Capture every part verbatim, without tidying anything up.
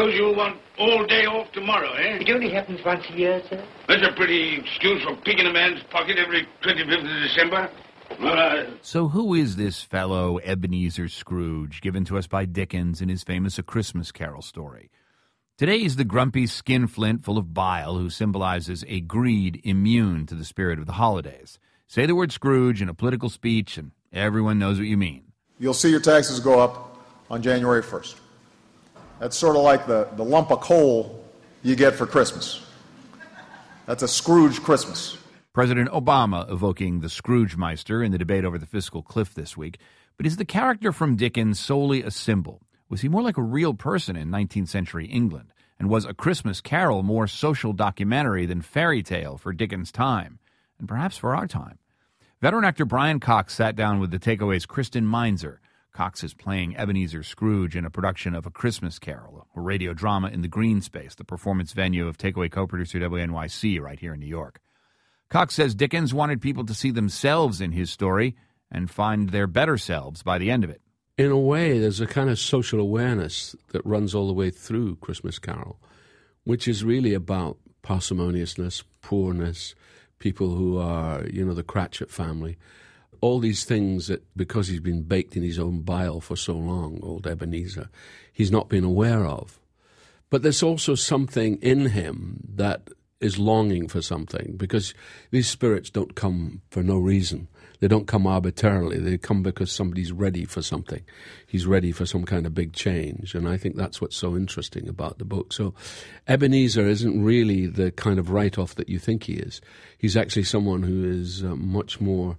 suppose you'll want all day off tomorrow, eh? It only happens once a year, sir. That's a pretty excuse for picking a man's pocket every twenty-fifth of December. Well, I... So who is this fellow Ebenezer Scrooge, given to us by Dickens in his famous A Christmas Carol story? Today he's the grumpy skinflint full of bile who symbolizes a greed immune to the spirit of the holidays. Say the word Scrooge in a political speech and everyone knows what you mean. You'll see your taxes go up on January first. That's sort of like the, the lump of coal you get for Christmas. That's a Scrooge Christmas. President Obama evoking the Scroogemeister in the debate over the fiscal cliff this week. But is the character from Dickens solely a symbol? Was he more like a real person in nineteenth century England? And was A Christmas Carol more social documentary than fairy tale for Dickens' time? And perhaps for our time? Veteran actor Brian Cox sat down with the Takeaway's Kristen Meinzer. Cox is playing Ebenezer Scrooge in a production of A Christmas Carol, a radio drama in the Green Space, the performance venue of Takeaway co-producer W N Y C right here in New York. Cox says Dickens wanted people to see themselves in his story and find their better selves by the end of it. In a way, there's a kind of social awareness that runs all the way through Christmas Carol, which is really about parsimoniousness, poorness, people who are, you know, the Cratchit family. All these things that, because he's been baked in his own bile for so long, old Ebenezer, he's not been aware of. But there's also something in him that is longing for something, because these spirits don't come for no reason. They don't come arbitrarily. They come because somebody's ready for something. He's ready for some kind of big change, and I think that's what's so interesting about the book. So Ebenezer isn't really the kind of write-off that you think he is. He's actually someone who is uh, much more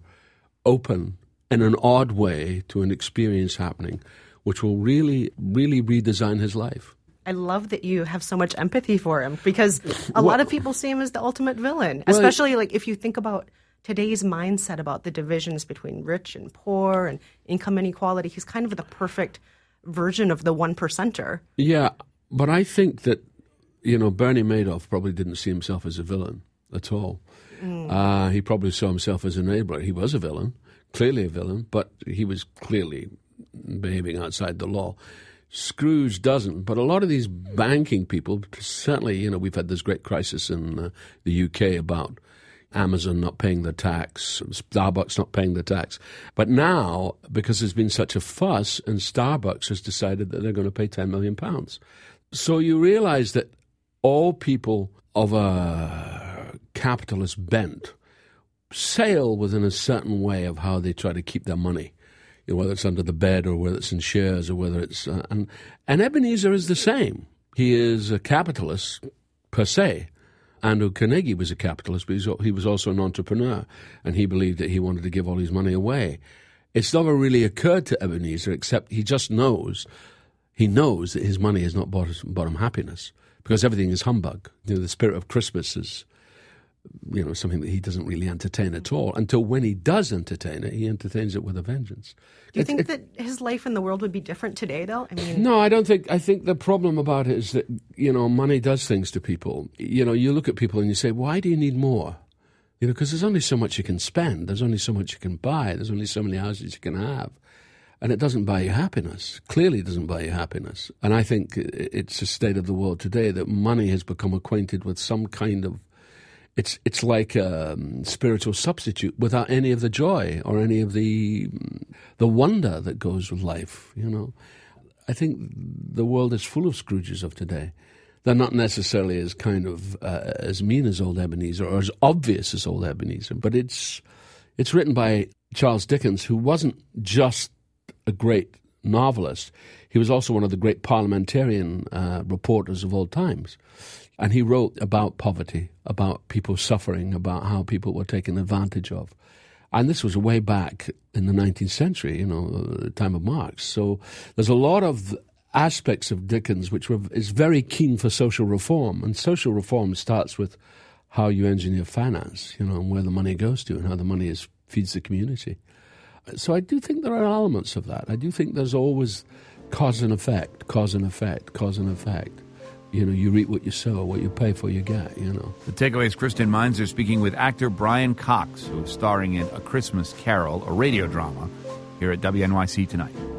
open in an odd way to an experience happening, which will really, really redesign his life. I love that you have so much empathy for him, because a well, lot of people see him as the ultimate villain, well, especially like if you think about today's mindset about the divisions between rich and poor and income inequality. He's kind of the perfect version of the one percenter. Yeah, but I think that, you know, Bernie Madoff probably didn't see himself as a villain at all. Mm. Uh, he probably saw himself as a neighbor. He was a villain, clearly a villain, but he was clearly behaving outside the law. Scrooge doesn't, but a lot of these banking people, certainly, you know, we've had this great crisis in uh, the U K about Amazon not paying the tax, Starbucks not paying the tax. But now, because there's been such a fuss, and Starbucks has decided that they're going to pay ten million pounds. So you realize that all people of a capitalist bent sail within a certain way of how they try to keep their money. You know, whether it's under the bed or whether it's in shares or whether it's... Uh, and, and Ebenezer is the same. He is a capitalist per se. Andrew Carnegie was a capitalist, but he was also an entrepreneur, and he believed that he wanted to give all his money away. It's never really occurred to Ebenezer, except he just knows, he knows that his money has not bought, bought him happiness, because everything is humbug. You know, the spirit of Christmas is, you know, something that he doesn't really entertain at all, until when he does entertain it, he entertains it with a vengeance. Do you it, think it, that his life in the world would be different today, though? I mean, no, I don't think. I think the problem about it is that, you know, money does things to people. You know, you look at people and you say, why do you need more? You know, because there's only so much you can spend. There's only so much you can buy. There's only so many houses you can have. And it doesn't buy you happiness. Clearly it doesn't buy you happiness. And I think it's a state of the world today that money has become acquainted with some kind of, It's it's like a um, spiritual substitute without any of the joy or any of the the wonder that goes with life, you know. I think the world is full of Scrooges of today. They're not necessarily as kind of uh, as mean as old Ebenezer or as obvious as old Ebenezer, but it's it's written by Charles Dickens, who wasn't just a great novelist. He was also one of the great parliamentarian uh, reporters of all times. And he wrote about poverty, about people suffering, about how people were taken advantage of. And this was way back in the nineteenth century, you know, the time of Marx. So there's a lot of aspects of Dickens which were, is very keen for social reform. And social reform starts with how you engineer finance, you know, and where the money goes to and how the money is, feeds the community. So I do think there are elements of that. I do think there's always cause and effect, cause and effect, cause and effect. You know, you reap what you sow, what you pay for, you get, you know. The Takeaway's Kristen Meinzer speaking with actor Brian Cox, who is starring in A Christmas Carol, a radio drama, here at W N Y C Tonight.